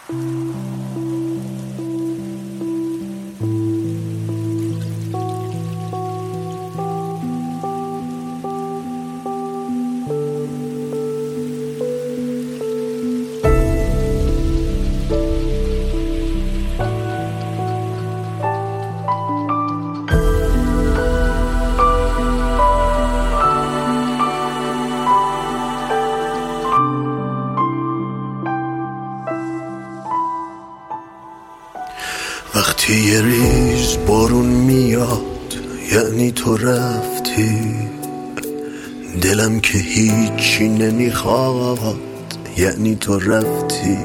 وقتی یه ریز بارون میاد یعنی تو رفتی، دلم که هیچی نمیخواد یعنی تو رفتی.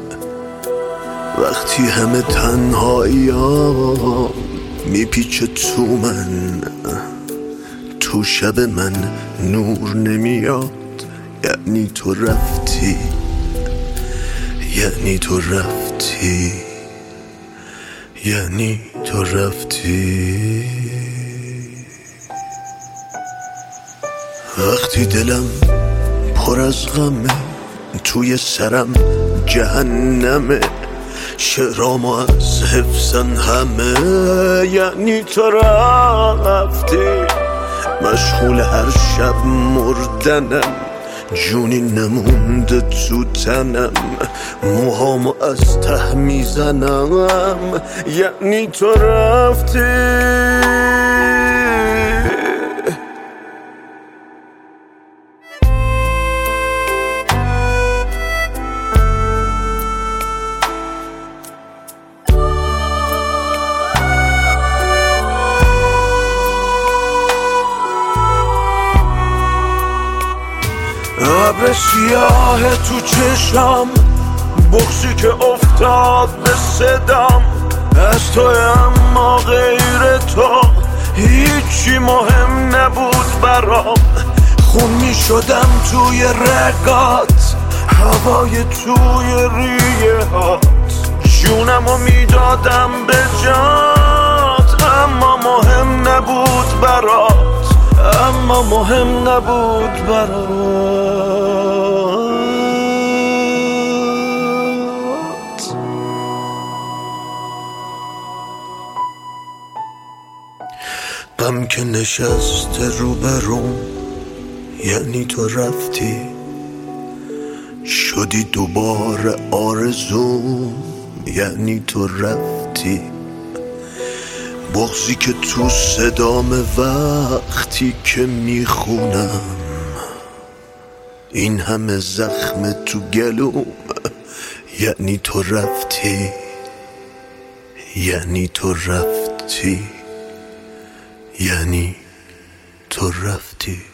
وقتی همه تنهایی ها میپیچه تو من، تو شب من نور نمیاد یعنی تو رفتی، یعنی تو رفتی، یعنی تو رفتی. وقتی دلم پر از غمه، توی سرم جهنمه، شعرامو از حفظن همه یعنی تو رفتی. مشغول هر شب مردنم، جونی نمونده تو تنم، موهامو از ته میزنم یعنی تو رفتی. ابر سیاه تو چشم، بغضی که افتاد به صدام، از تو اما غیر تو هیچی مهم نبود برام. خون می شدم توی رگات، هوای توی ریه هات، جونمو می دادم به جات، اما مهم نبود برات، اما مهم نبود برات. غم که نشسته رو بروم یعنی تو رفتی، شدی دوباره آرزوم یعنی تو رفتی. بغضی که تو صدام وقتی که میخونم، این همه زخم تو گلوم یعنی تو رفتی، یعنی تو رفتی، یعنی تو رفتی.